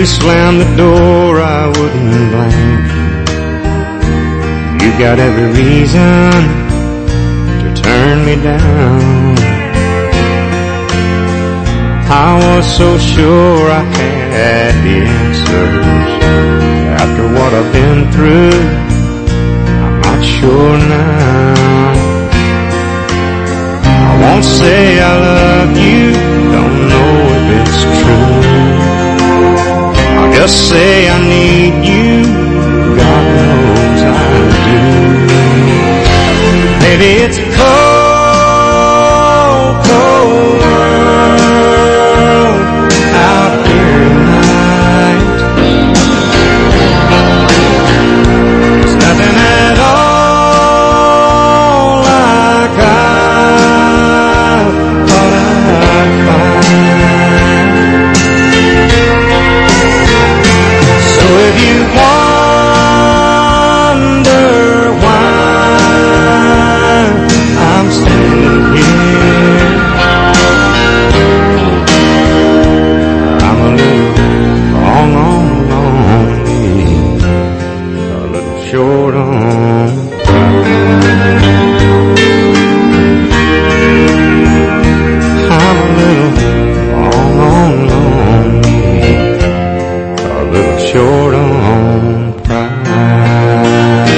slammed the door, I wouldn't blame you. You got every reason to turn me down. I was so sure I had the answers. After what I've been through, I'm not sure now. I won't say I love you, don't know if it's true. I'll just say I need you, God knows I do. Maybe it's a cold, cold world out here tonight. There's nothing at all like I thought I'd find. So if you wonder why I'm standing here, I'm a little lonely, a little short on pride. I'm a little lonely, a little short on pride.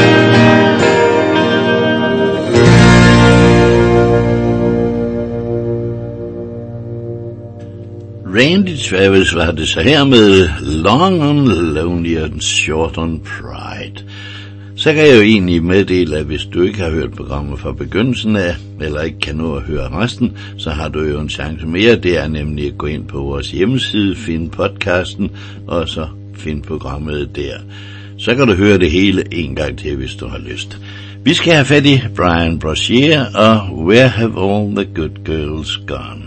Randy Travis var det så her med Long on Lonely and Short on Pride. Så kan jeg jo egentlig meddele, at hvis du ikke har hørt programmet fra begyndelsen af, eller ikke kan nå at høre resten, så har du jo en chance mere. Det er nemlig at gå ind på vores hjemmeside, finde podcasten, og så finde programmet der. Så kan du høre det hele en gang til, hvis du har lyst. Vi skal have fat i Brian Brashear og Where Have All the Good Girls Gone?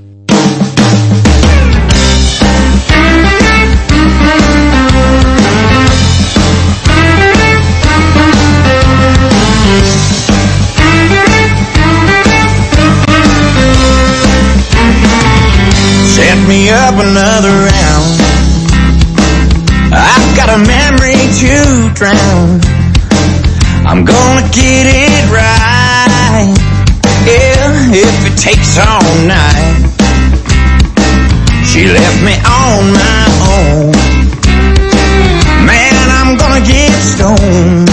Set me up another round. I've got a memory to drown. I'm gonna get it right, yeah, if it takes all night. She left me on my own. Man, I'm gonna get stoned.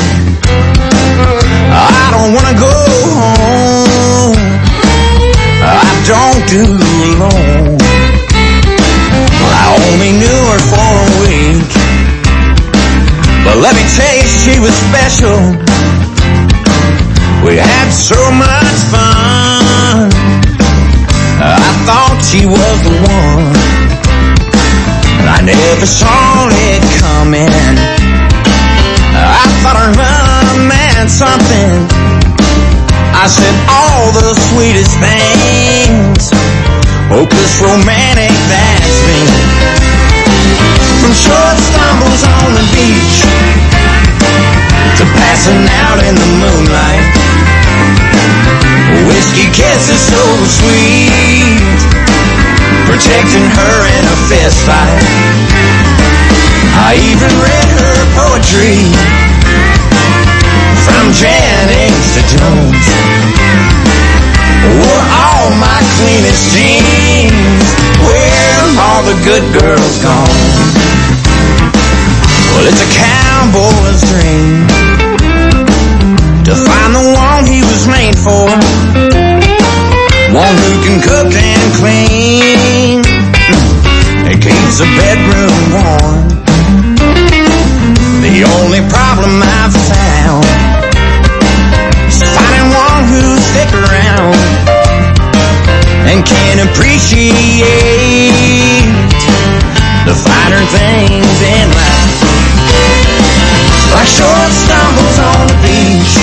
I don't wanna go home. I don't do alone. I only knew her for a week, but let me tell you, she was special. We had so much fun. I thought she was the one, and I never saw it coming. I thought her love meant something. I said all the sweetest things. Hopeless romantic, that's me. From short stumbles on the beach to passing out in the moonlight. Whiskey kisses so sweet, protecting her in a fist fight. I even read her poetry, from Jennings to Jones. Wore all my cleanest jeans. Where have all the good girls gone? Well, it's a cowboy's dream to find the one he was made for, one who can cook and clean and keeps the bedroom warm. The only problem I've found is finding one who'll stick around and can appreciate the finer things in life. Like short stumbles on the beach,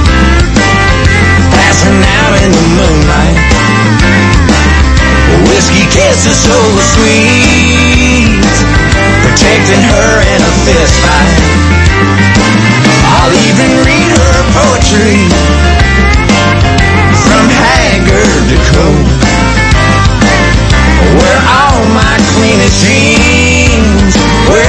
passing out in the moonlight. Whiskey kisses so sweet, protecting her in a fist fight. I'll even read her poetry, from Haggard to Cole. Where all my cleanest jeans, where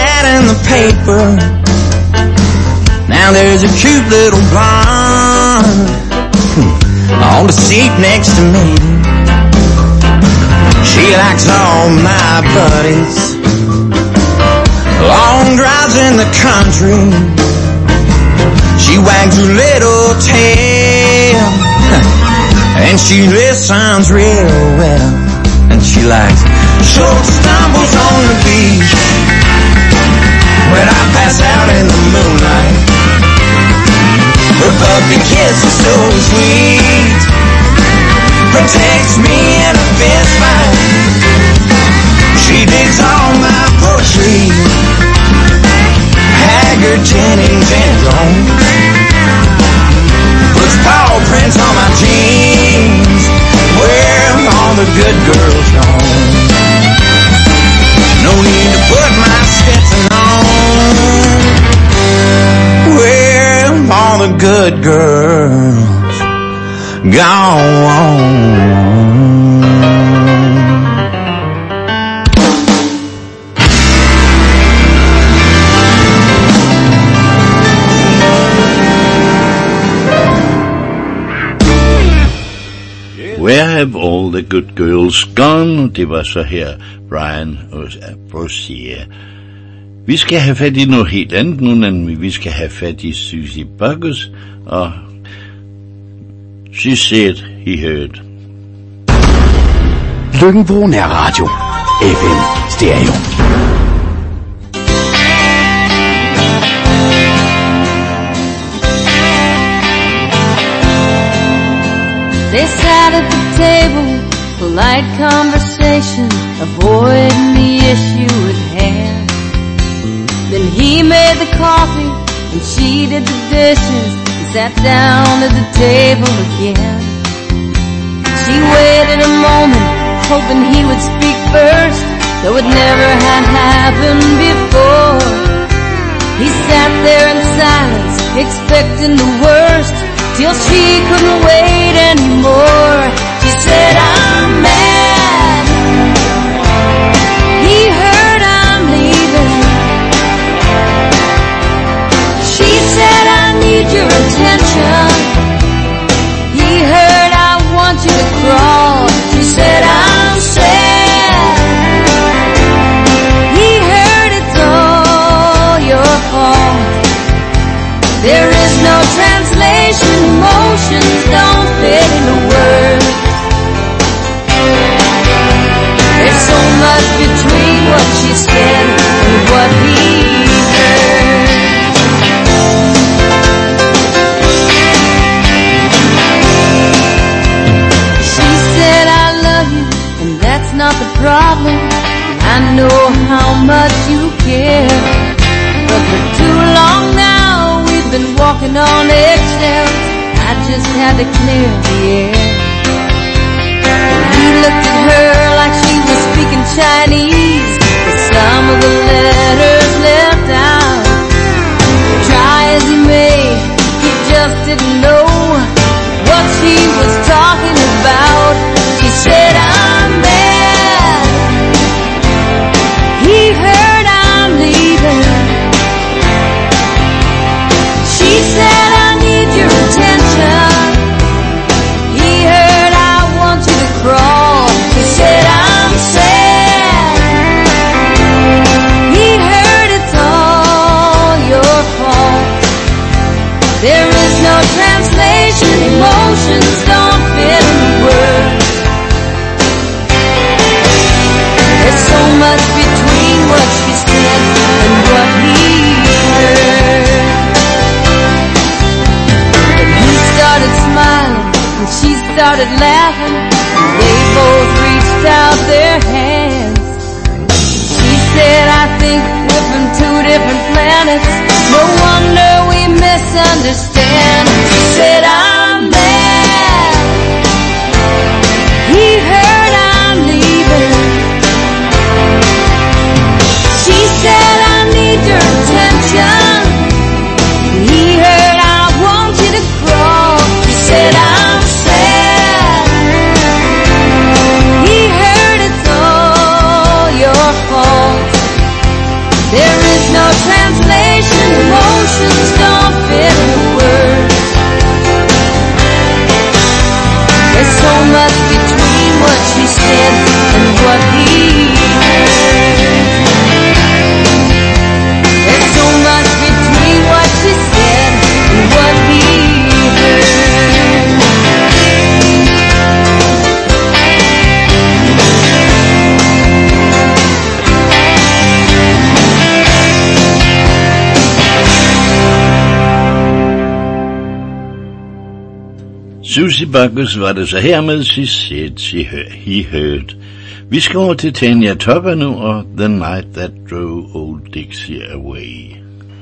ad in the paper. Now there's a cute little blonde on the seat next to me. She likes all my buddies, long drives in the country. She wags her little tail and she listens real well. And she likes short stumbles on the beach when I pass out in the moonlight. Her puppy kiss is so sweet, protects me in a fist fight. She digs all my poetry, Haggard, Jennings, and Jones. Puts paw prints on my jeans, where all the good girls gone. No need to put my Stetson on, where all the good girls gone. Where have all the good girls gone? Det var så her Brian Brosier. Vi skal have fat i noget helt andet nu, end vi skal have fat i Susie Buggers, og She Said He Heard. Løkkenbro Nærradio. FM Stereo. They sat at the table, polite conversation, avoiding the issue at hand. Then he made the coffee and she did the dishes and sat down at the table again. She waited a moment, hoping he would speak first, though it never had happened before. He sat there in silence, expecting the worst, till she couldn't wait anymore. She said, I'm mad. He heard I'm leaving. She said, I need your attention. He heard I want you to crawl. She said, I'm sad. He heard it's all your fault. There is no translation, emotions don't fit into words. There's so much between what she said and what he heard. She said, I love you, and that's not the problem. I know how much you care, but for too long now been walking on eggshells. I just had to clear the air. He looked at her like she was speaking Chinese, with some of the letters left out. Try as he may, he just didn't know what she was talking about. She said, I'm mad. He heard I'm leaving. She said, I need your attention. He heard I want you to crawl. She said, I'm sad. no translation, emotions don't fit in the words. There's so much between what she said and what he heard. There's so much between what she said and what he heard. Susie Backus var det så hermed She Said He Heard. Vi skal over til Tanya Tucker nu og The Night That Drove Old Dixie Away.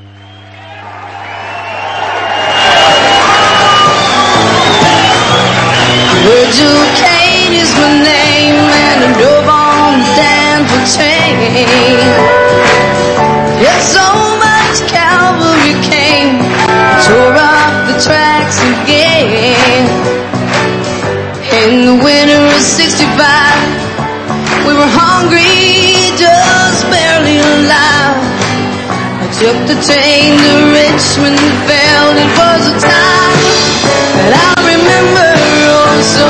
Virgil Kane is my name, and I drove on the Danville train. Yeah, so much cavalry came, tore up the tracks again. In the winter of '65, we were hungry, just barely alive. I took the train to Richmond, felt it was a time that I remember so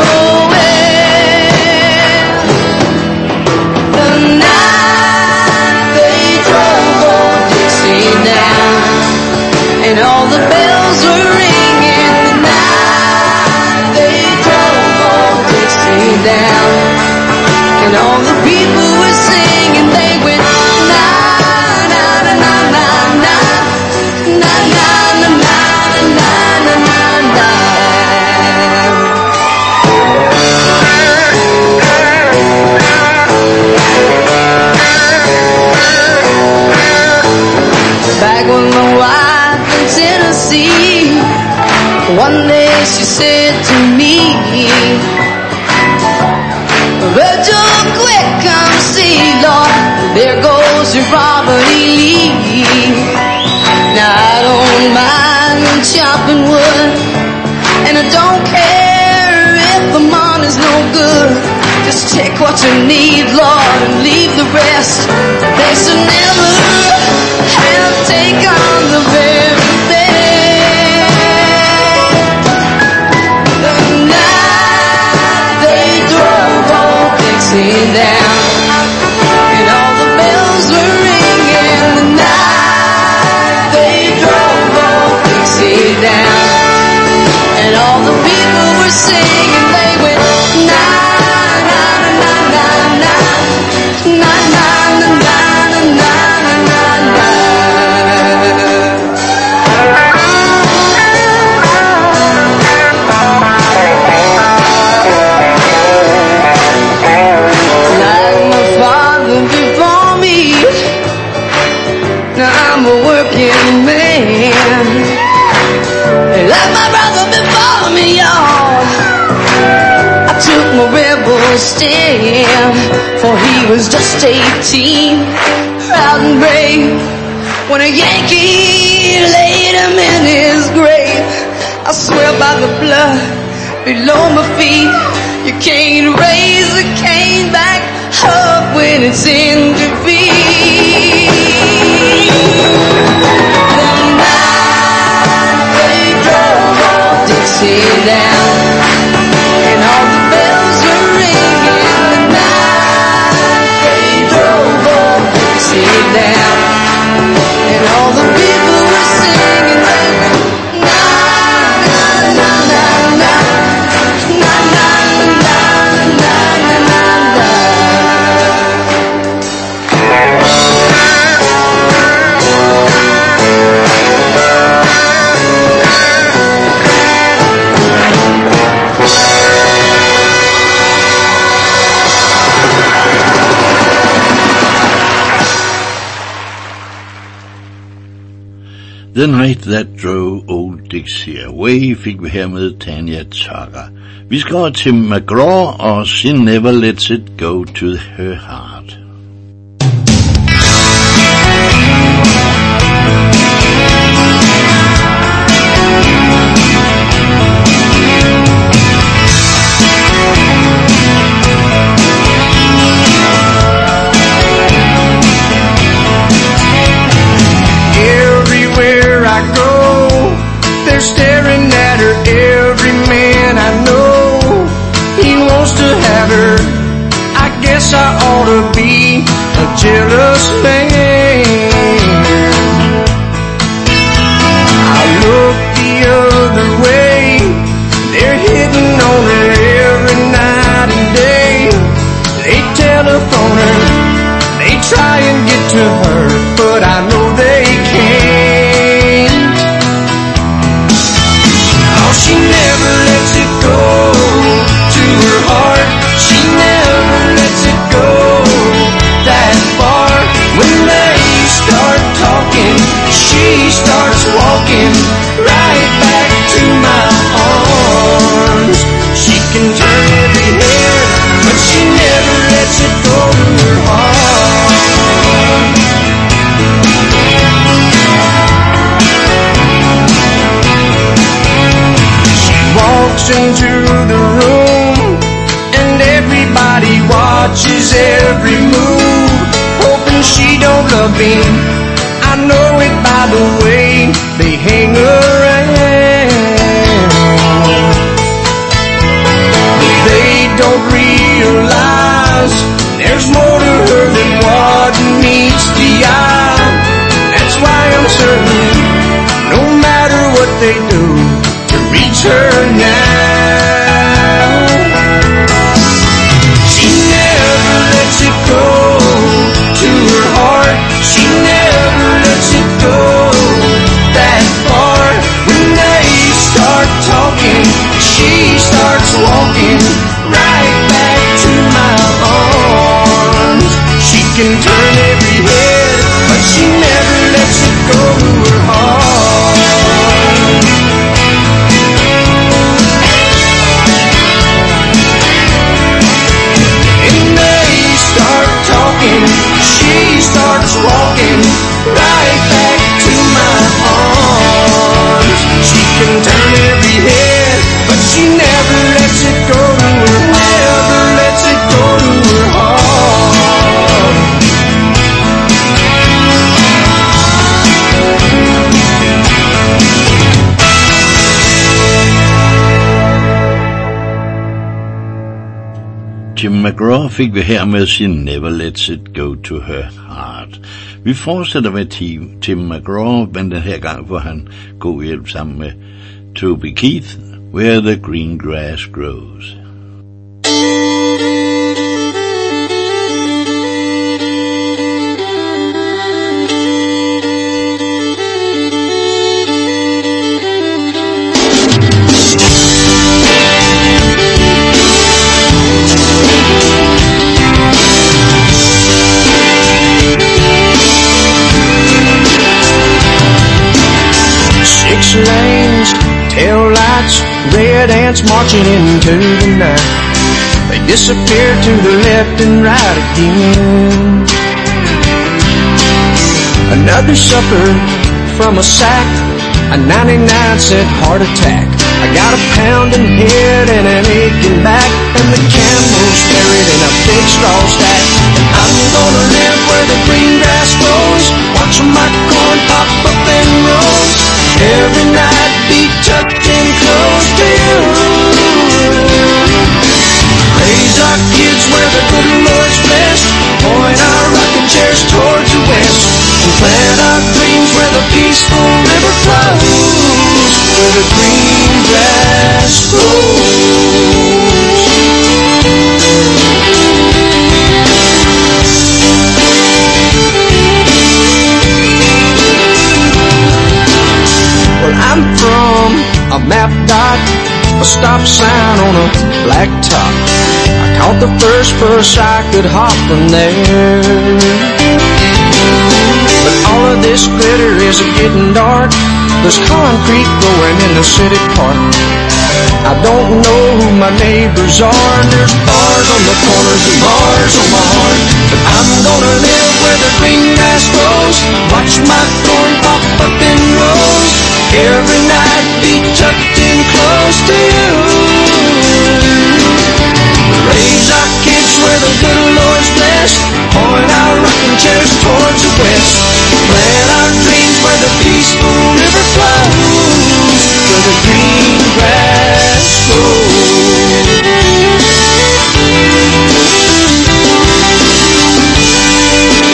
well. The night they drove old Dixie down, and all the bells were ringing. The night they drove old Dixie down, and all the people were singing. They went na na na na na na na na na na na na na. Back with my wife in Tennessee, one day she said to me, Virgil, quick, come see, Lord, there goes your Robert E. Lee. Now I don't mind chopping wood, and I don't care if the money's no good. Just take what you need, Lord, and leave the rest. They should never have taken the very best. The night they drove old Dixie down, and all the bells were ringing. The night they drove old Dixie down, and all the people were singing. They went na na na na na na na na na na na na. Like my father before me, now I'm a working man. Like my brother before me, y'all, I took my rebel stand, for he was just 18, proud and brave, when a Yankee laid him in his grave. I swear by the blood below my feet, you can't raise the cane back up when it's in defeat. The night they drove old Dixie down, and all the bells were ringing. The night they drove old Dixie down, and all the people were singing. They went na na na na na na na na na na na na. The Night That Drove Old Dixie Away fik vi her med Tanya Tucker. Vi skal over til McGraw og She Never Lets It Go to Her Heart. jealous hand. I look the other way, they're hitting on her every night and day. They telephone her, they try and get to her, but I know they can't. Oh, she never lets it go to her heart. She never lets it go that far. When they start talking, she starts walking right back to my arms. She can turn every head, but she never lets it go to her heart. She walks into the room and everybody watches every move, hoping she don't love me. I know it by the way they hang around. But they don't realize there's more to her than what meets the eye. That's why I'm certain, no matter what they do to reach her now, she never lets it go to her heart. She never lets it go that far. When they start talking, she starts walking right back to my arms. She can turn every head, but she never lets it go to her heart. And they start talking, she starts walking right back to my arms. She can turn every head, but she never lets it go to her, never lets it go to her heart. Jim McGraw fik vi her med sin Never Lets It Go To Her Heart. Vi fortsætter med Tim McGraw, men den her gang får han god hjælp sammen med Toby Keith, Where the Green Grass Grows. Lanes, tail lights, red ants marching into the night. They disappear to the left and right again. Another supper from a sack, a 99-cent heart attack. I got a pounding head and an aching back, and the camel's buried in a big straw stack. And I'm gonna live where the green grass grows, watching my corn pop up in rows. Every night be tucked in close to you. Raise our kids where the good Lord's blessed, point our rocking chairs towards the west, and plant our dreams where the peaceful river flows, where the green grass grows. Well, I'm from a map dot, a stop sign on a black top. I caught the first bus I could hop from there. But all of this glitter is getting dark. There's concrete growing in the city park. I don't know who my neighbors are. There's bars on the corners and bars on my heart. But I'm gonna live where the green grass grows, watch my corn pop up in rows. Every night be tucked in close to you. Raise our kids where the good Lord's blessed, point our rocking chairs towards the west, plant our dreams where the peaceful river flows, where the green grass grows.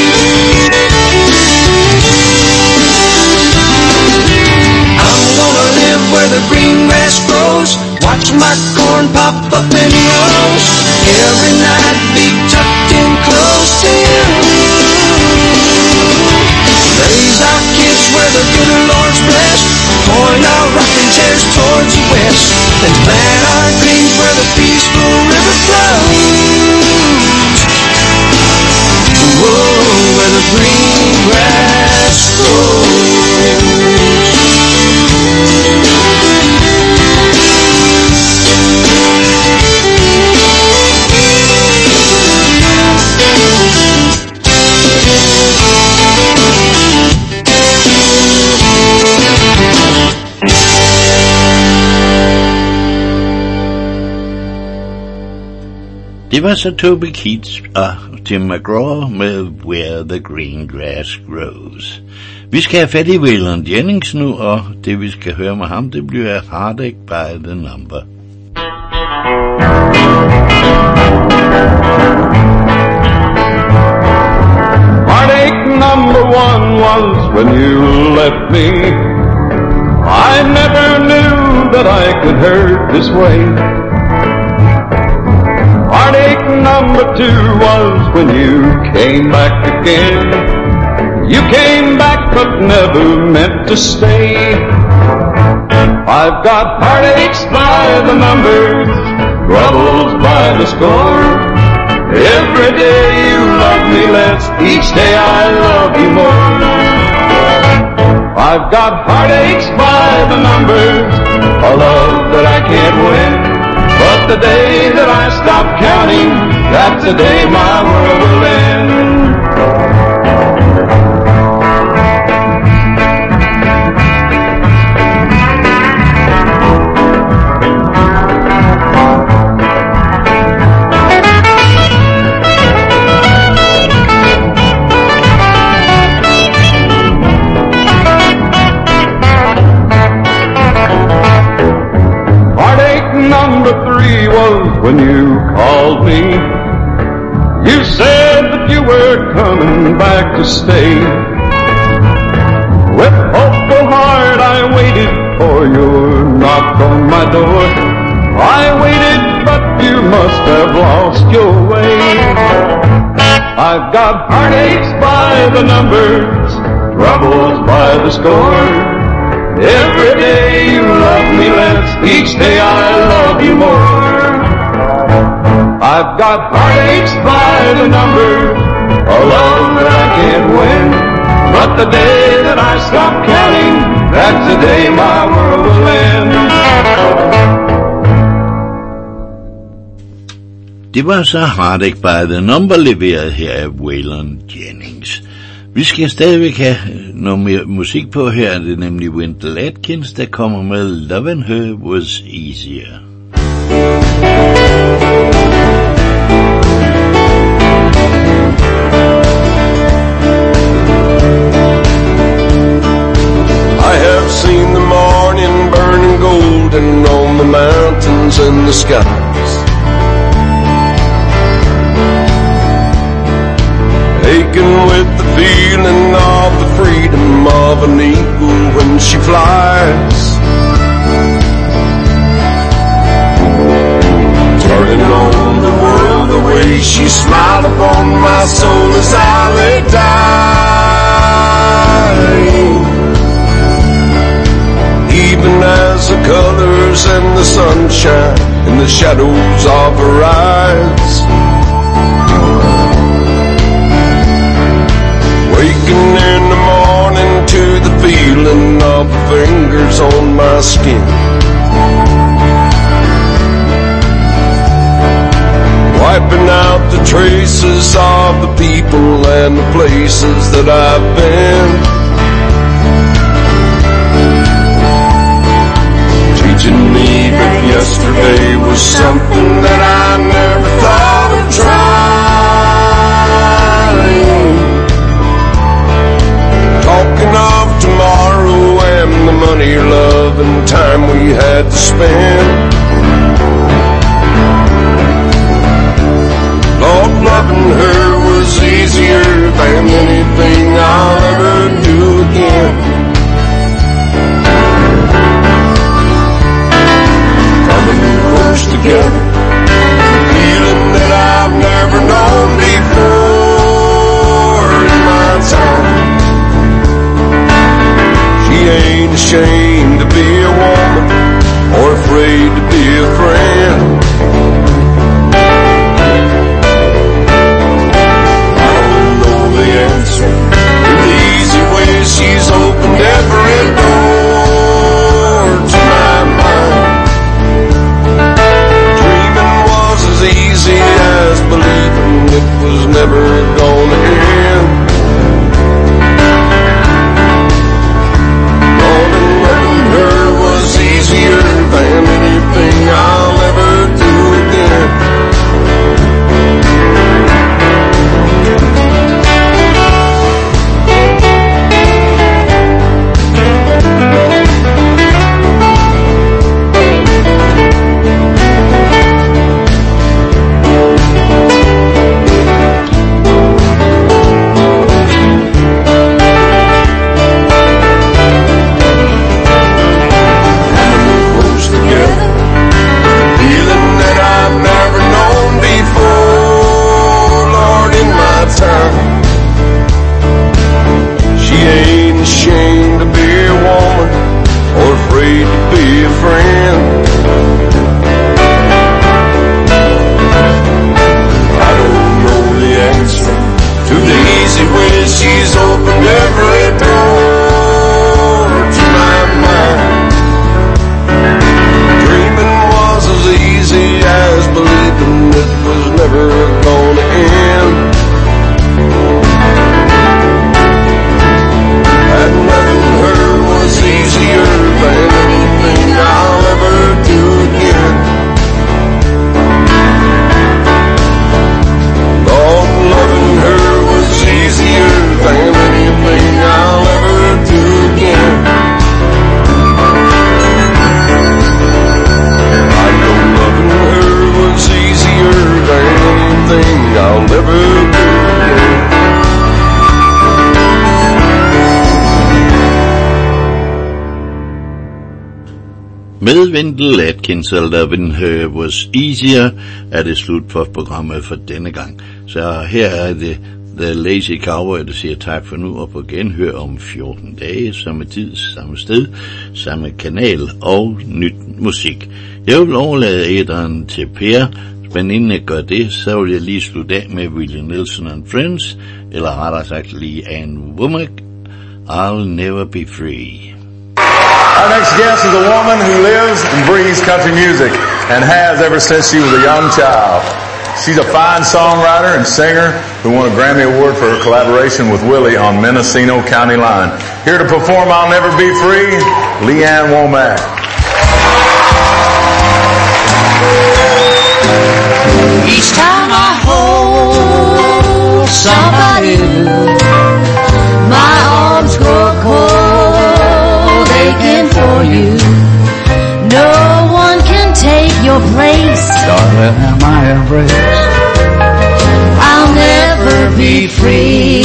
and plant our greens where the peaceful river flows. Whoa, where the green grass grows. Det var så Toby Keith og Tim McGraw med Where the Green Grass Grows. Vi skal have fat i Waylon Jennings nu, og det vi skal høre med ham, det bliver Heartache by the Number. Heartache number one was when you left me. I never knew that I could hurt this way. Heartache number two was when you came back again. You came back but never meant to stay. I've got heartaches by the numbers, troubles by the score. Every day you love me less, each day I love you more. I've got heartaches by the numbers, a love that I can't win. But the day that I stop counting, that's the day my world will end. Number three was when you called me. You said that you were coming back to stay. With hopeful heart I waited for your knock on my door. I waited, but you must have lost your way. I've got heartaches by the numbers, troubles by the score. Every day you love me less, each day I love you more. I've got heartaches by the number, a love that I can't win. But the day that I stop counting, that's the day my world will end. Det var så Heartache by the Number, leveret her af Waylon Jennings. Vi skal stadigvæk have noget mere musik på. Her er det nemlig Wendell Atkins, der kommer med Loving Her Was Easier. I have seen the morning burning golden on the mountains and the skies, aching with the feeling of the freedom of an eagle when she flies, turning on the world the way she smiled upon my soul as I lay dying. Even as the colors and the sunshine in the shadows of her eyes, waking in the morning to the feeling of the fingers on my skin, wiping out the traces of the people and the places that I've been, teaching me that yesterday was something that I never thought of trying. Talking of tomorrow and the money, love, and time we had to spend. Lord, loving her was easier than anything I'll ever do again. Coming close together, feeling that I've never known before in my time. She ain't ashamed to be a woman or afraid to be Med Wendell Atkins og Lovin' Her Was Easier er det slut for programmet for denne gang. Så her er det The Lazy Cowboy, der siger tak for nu, og på genhør om 14 dage, samme tid, samme sted, samme kanal og nyt musik. Jeg vil overlade æderen til Per, men inden jeg gør det, så vil jeg lige slutte af med Willie Nelson and Friends, eller rettere sagt lige Anne Womack, I'll Never Be Free. Our next guest is a woman who lives and breathes country music and has ever since she was a young child. She's a fine songwriter and singer who won a Grammy Award for her collaboration with Willie on Mendocino County Line. Here to perform I'll Never Be Free, Leanne Womack. Each time I hold somebody new, my arms grow cold, aching for you. No one can take your place, Darling, am I afraid? I'll never be free.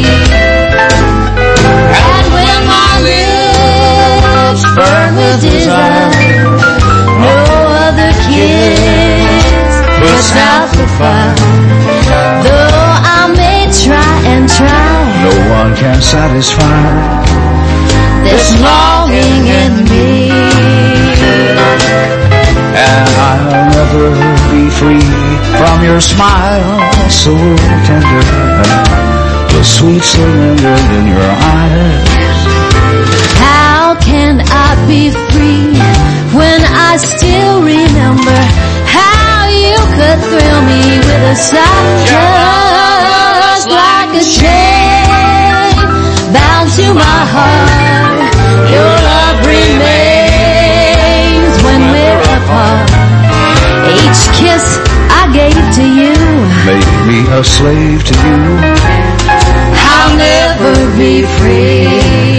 And when my lips burn with desire, no other kiss puts out the fire. Though I may try and try, No one can satisfy this longing in me. and I'll never be free from your smile, so tender, the sweet surrender in your eyes. How can I be free when I still remember how you could thrill me with a sigh, just like a chain bound to my heart. Your love remains when we're apart. Each kiss I gave to you Make me a slave to you. I'll never be free.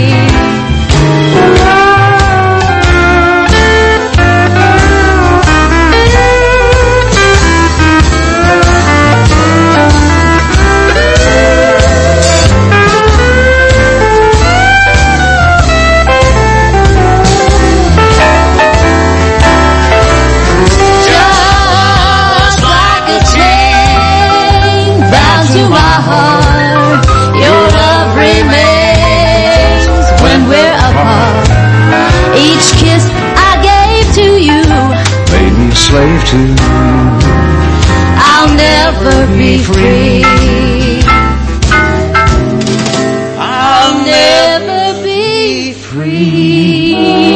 Slave to you. I'll never be free. I'll never be free.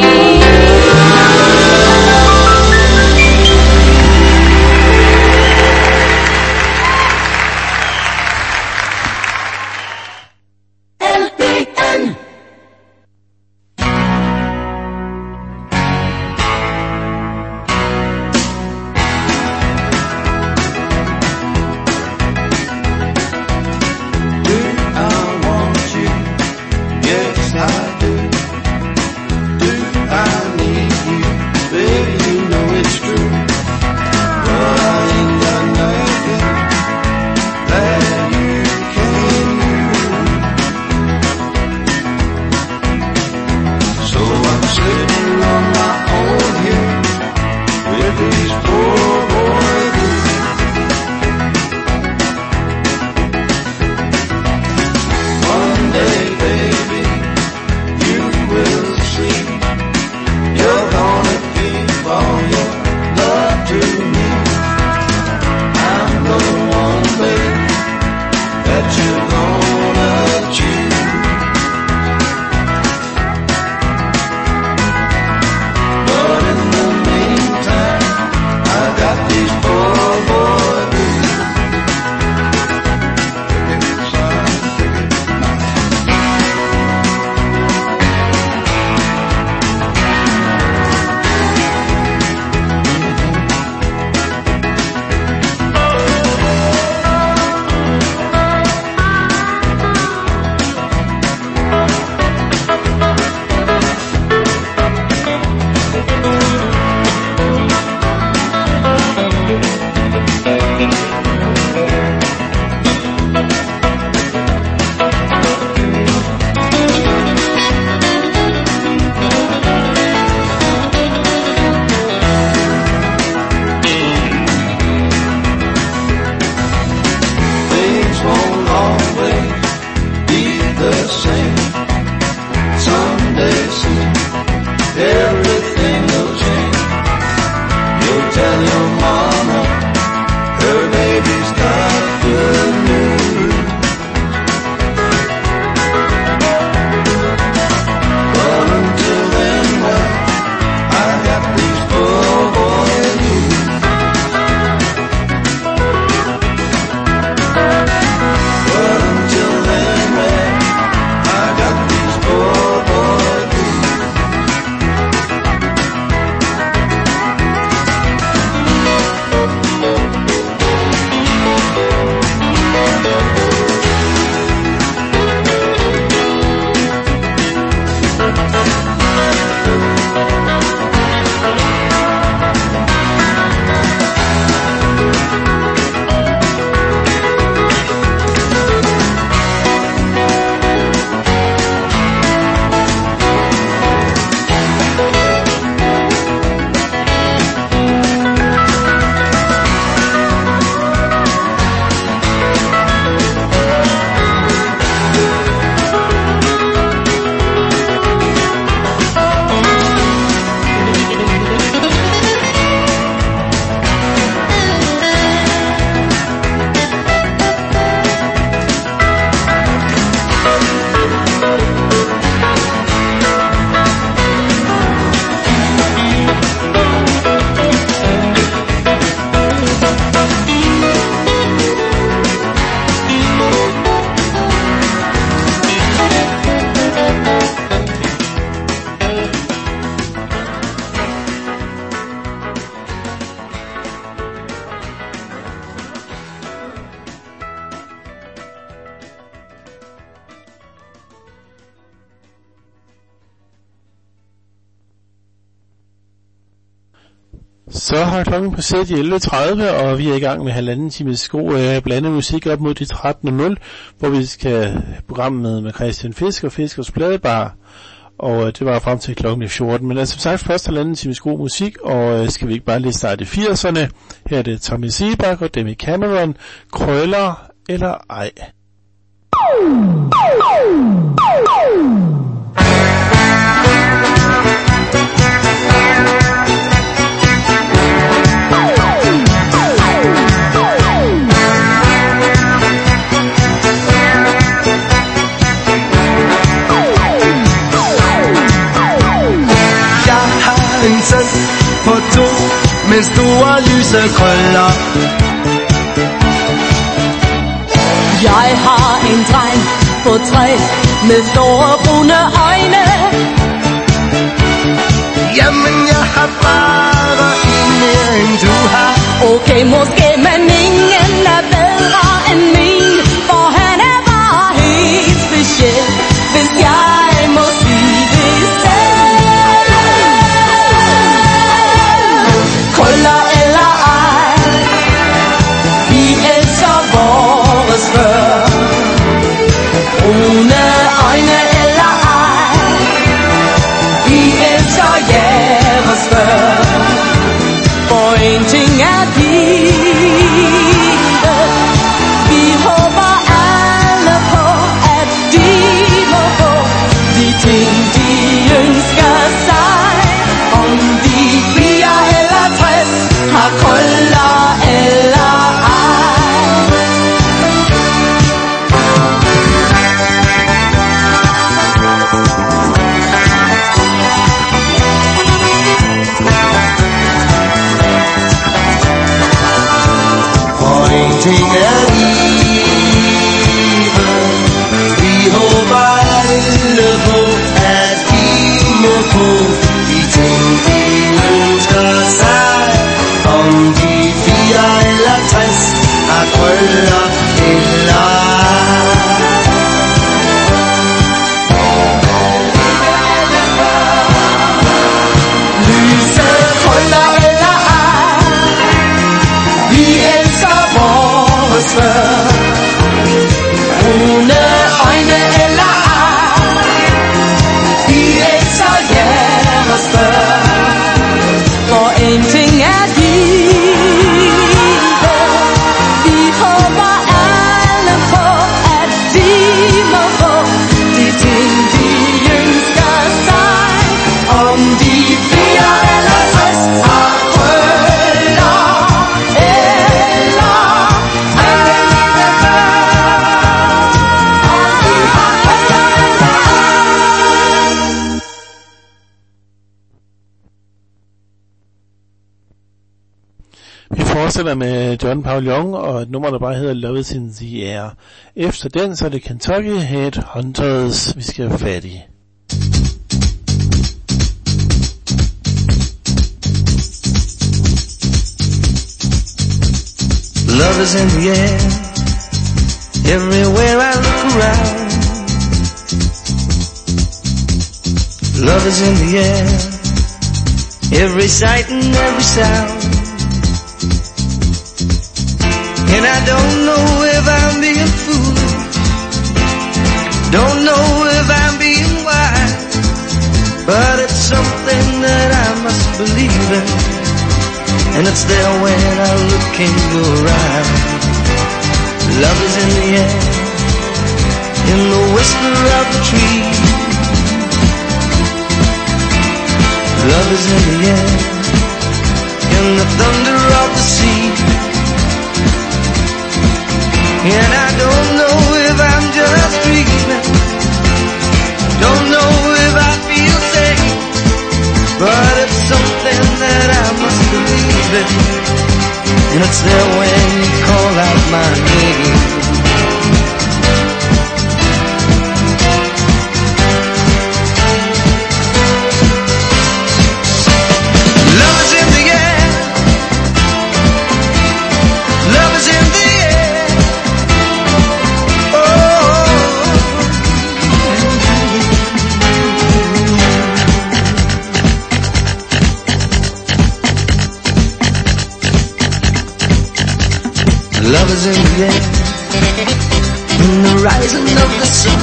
Så har klokken passeret i 11.30, og vi er i gang med halvanden times god blandet musik op mod de 13.00, hvor vi skal have programmet med Christian Fisk og Fiskers Pladebar, og det var frem til klokken 14. Men altså som sagt, først halvanden times god musik, og skal vi ikke bare lige starte 80'erne? Her er det Tommy Sebak og Demi Cameron, Krøller eller ej. En søn på 2 med store lyse krøller. Jeg har en dreng på 3 med store brune øjne. Jamen jeg har bare en mere end du har. Okay, måske, men ingen er bedre end min, for han er bare helt speciel, hvis jeg må sige det selv. Krøller eller ej, vi elsker vores før. Brune øjne eller ej, vi elsker jeres før. For en ting er givet, vi håber alle på, at de må få de ting, de ønsker sig. Om de 4 eller 60 har krøller eller ej. For en ting er givet, vi håber alle på, at de må få de ting, de ønsker sig. Om de 4 eller 60 har krøller eller lyse krøller eller ej, vi elsker vores før. Brune øjne eller ej, vi elsker jeres før. For en ting er givet, vi håber alle på, at de må få de ting, de ønsker sig. Om de 4 eller 60 har krøller eller Vi fortsætter med John Paul Young og et nummer, der bare hedder Love is in the Air. Efter den, så er det Kentucky Headhunters, vi skal have fat i. Love is in the air, everywhere I look around. Love is in the air, every sight and every sound. And I don't know if I'm being foolish, don't know if I'm being wise, but it's something that I must believe in, and it's there when I look in your eyes. Love is in the air, in the whisper of the tree. Love is in the air, in the thunder of the sea. And I don't know if I'm just dreaming, don't know if I feel safe, but it's something that I must believe in, and it's there when you call out my name. Love is in the air, love is in the air. Love is in the air, in the rising of the sun.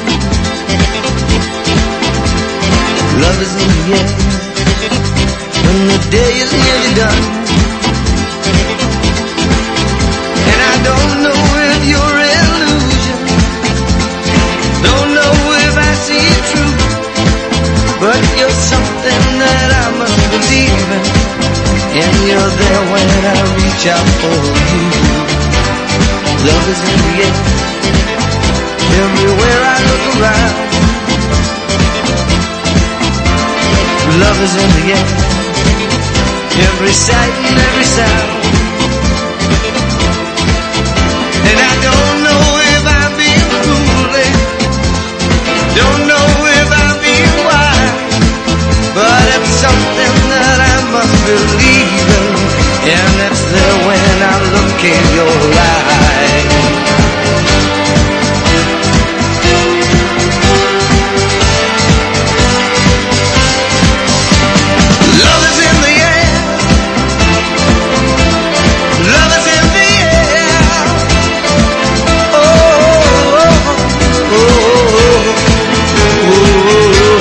Love is in the air, when the day is nearly done. And I don't know if you're illusion, don't know if I see it true, but you're something that I must believe in, and you're there when I reach out for you. Love is in the air, everywhere I look around. Love is in the air, every sight and every sound. And I don't know if I'm being foolish, don't know if I'm being wise, but it's something that I must believe in, and it's there when I look in your eyes. Love is in the air, love is in the air. Oh, oh, oh, oh, oh, oh.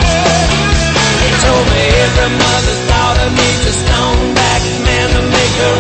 Mother's daughter needs a stone back man to make her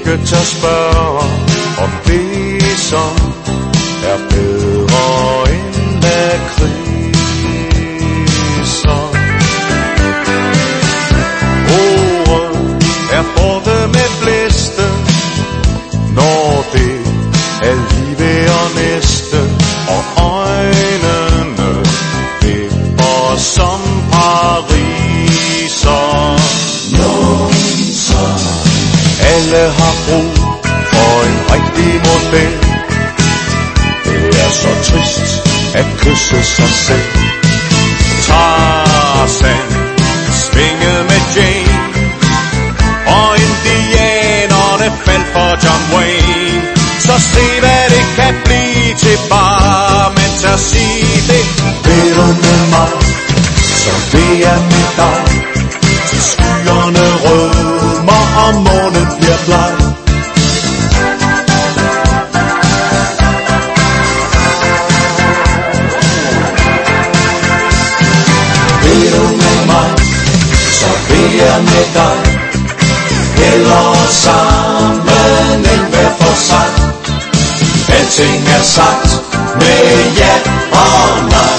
menneske tør spørge om det, som er bedre end lakridser. Ordet er borte med blæste, når det er lige og næste, og øjnene vipper som pariser. Alle har brug for en rigtig model. Det er så trist at kysse sig selv. Tarzan svingede med Jane, og indianerne faldt for John Wayne. Så se hvad det kan blive til, bare men tør sige det. Vil du med mig, så vil jeg med dig, til skyerne rødmer og månen bliver bleg. Vil du med mig, så vil jeg med dig, hellere sammen end hver for sig. Alting er sagt med ja og nej.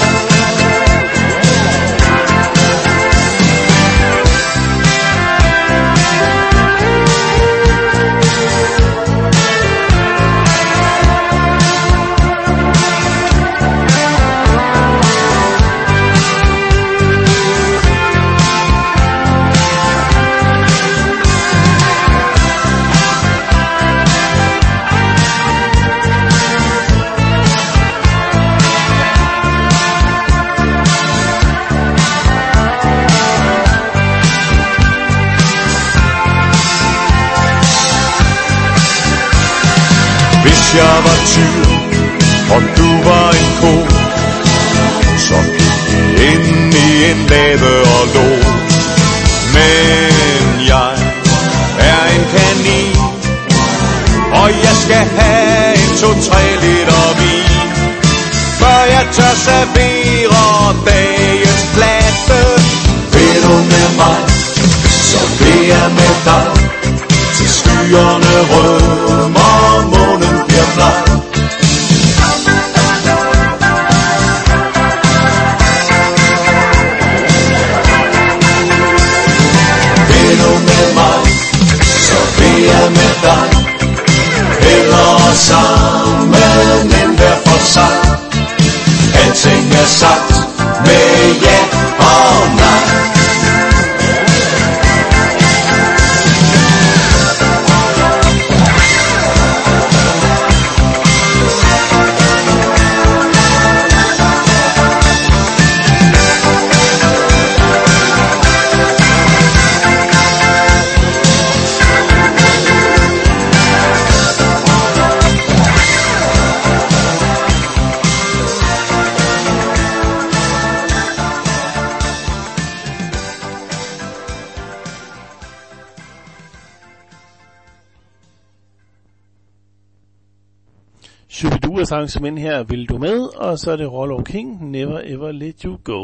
Hvis jeg var tyr, og du var en ko, så gik vi ind i en lade og lå. Men jeg er en kanin, og jeg skal have en 2-3 liter vin, før jeg tør servere dagens platte. Vil du med mig, så vil jeg med dig, til skyerne rødmer og månen bliver bleg. Vil du med mig, så vil jeg med dig, hellere sammen end hver for sig. Alting er sagt med ja og nej. Sang som ind her, vil du med, og så er det Rollo King, Never Ever Let You Go.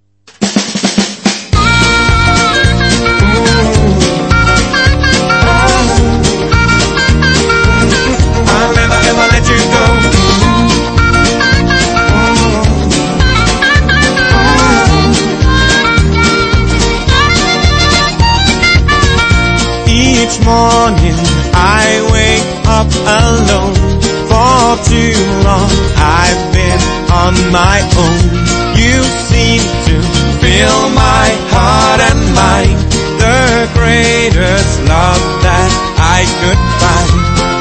I'll never ever let you go. Each morning I wake up alone. For too long I've been on my own. You seem to fill my heart and mind, the greatest love that I could find.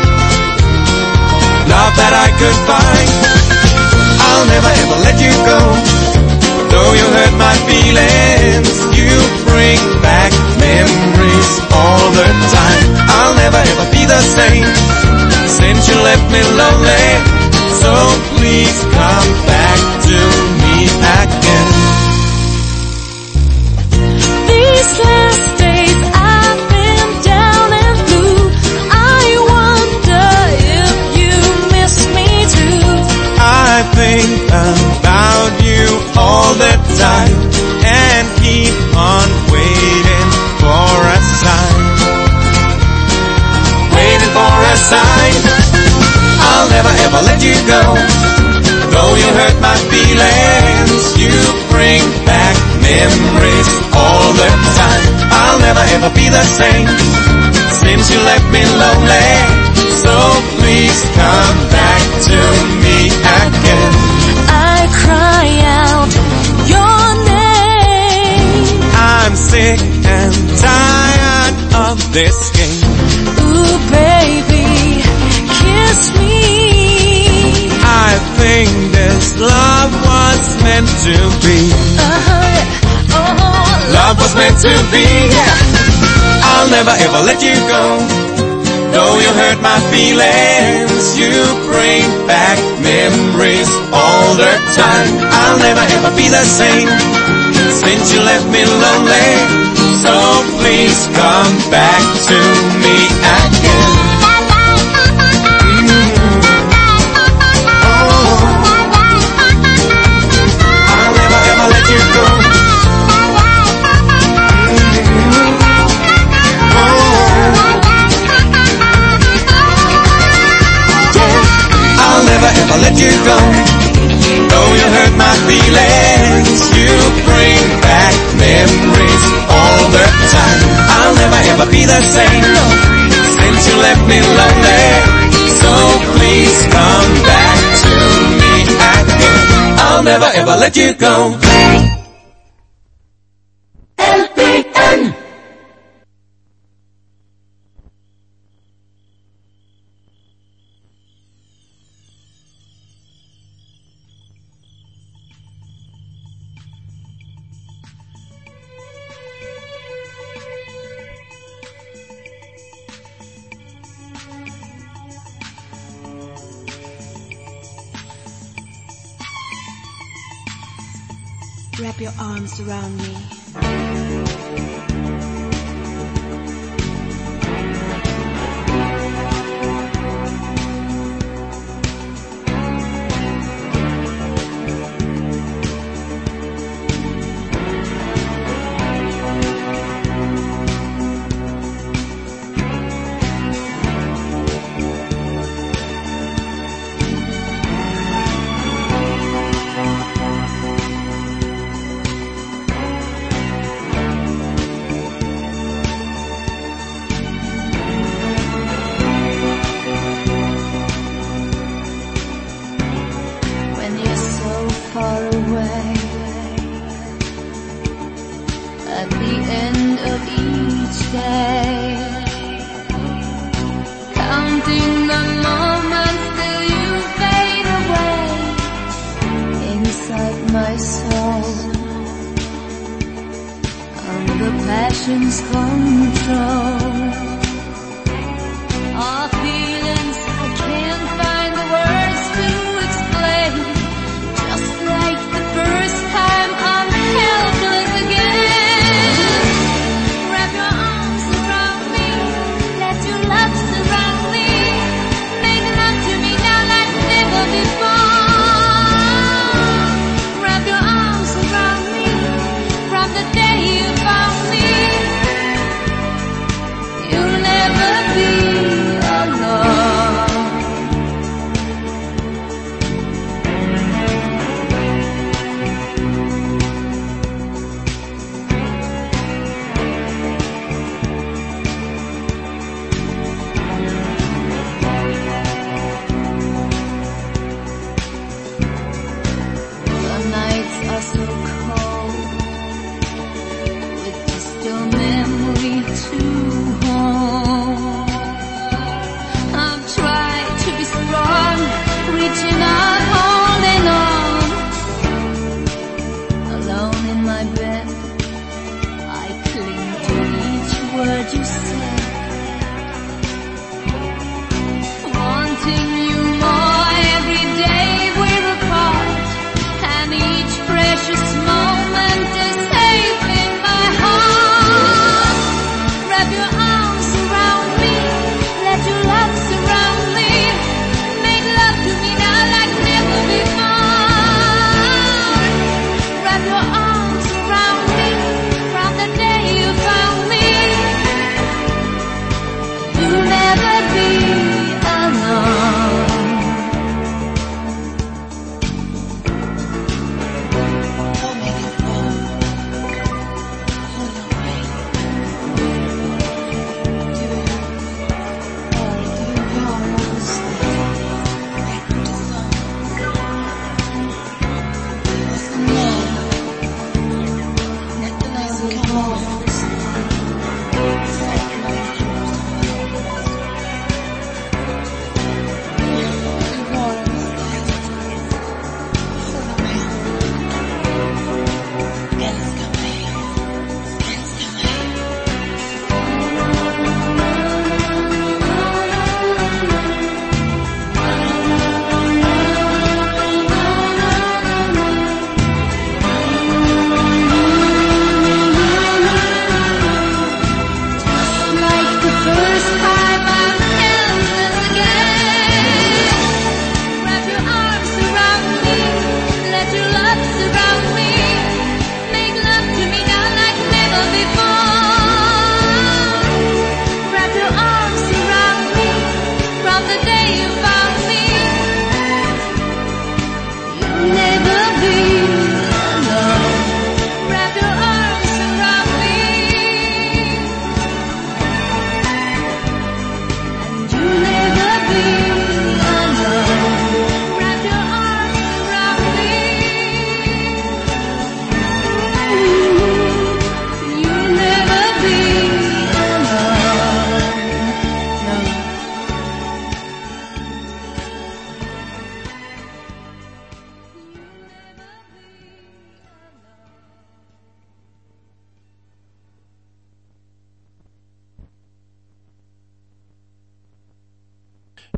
Love that I could find. I'll never ever let you go. Though you hurt my feelings, you bring back memories all the time. I'll never ever be the same since you left me lonely, so please come back to me again. These last days I've been down and blue. I wonder if you miss me too. I think about you all the time and keep on waiting for a side. I'll never ever let you go. Though you hurt my feelings, you bring back memories all the time. I'll never ever be the same since you left me lonely. So please come back to me again. I cry out your name. I'm sick and tired of this game. Ooh, baby, kiss me. I think this love was meant to be. Love was meant to be, yeah. I'll never ever let you go. Though you hurt my feelings, you bring back memories all the time. I'll never ever be the same since you left me lonely. So please come back to me again. I'll never ever let you go. I'll never ever let you go. Though you hurt my feelings, you bring back memories all the time. I'll never ever be the same since you left me lonely. So please come back to me again. I'll never ever let you go. LPN. Wrap your arms around me.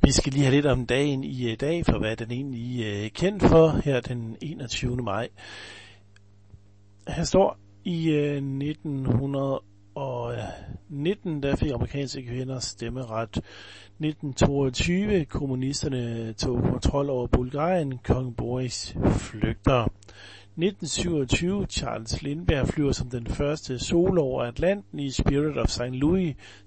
Vi skal lige have lidt om dagen i dag, for hvad er den egentlig kendt for her den 21. maj. Her står i 1919, der fik amerikanske kvinder stemmeret. 1922, kommunisterne tog kontrol over Bulgarien, kong Boris flygter. 1927, Charles Lindbergh flyver som den første solo over Atlanten i Spirit of St. Louis,